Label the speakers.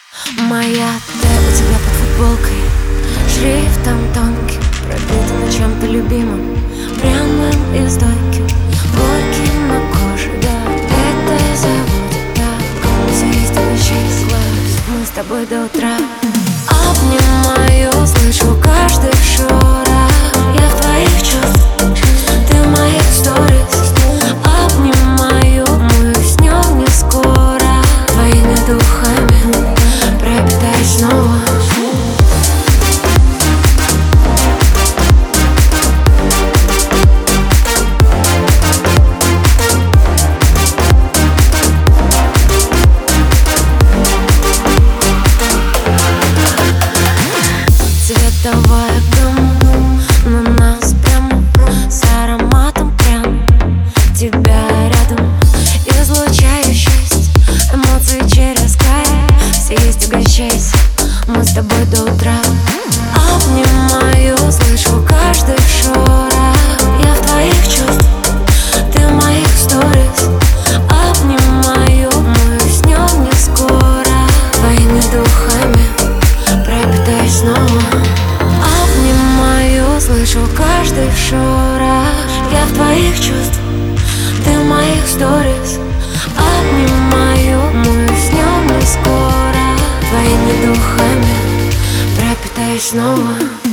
Speaker 1: Моя ты у тебя под футболкой, шрифтом тонким, пропитана чем-то любимым, пряным и стойким, горьким на коже, да. Это заводит так, завистливый глаз. Мы с тобой до утра. Обнимаю, слышу каждый шорох. Я в твоих чувствах, ты в моих сторис. Обнимаю, мы уснем не скоро. Твоими духами пропитаюсь снова. Цветовая гамма на нас прямо, с ароматом прям тебя рядом. Излучаю счастье, эмоции через край. Все есть, угощайся, мы с тобой до утра. Обнимаю, слышу каждый шорох. Я в твоих чувствах, ты в моих сторис. Обнимаю, мы уснем не скоро. Твоими духами пропитаюсь снова. Обнимаю, слышу каждый шорох. Я в твоих чувствах, ты в моих сторис. Обнимаю, мы уснем не скоро. Твоими духами пропитаюсь снова.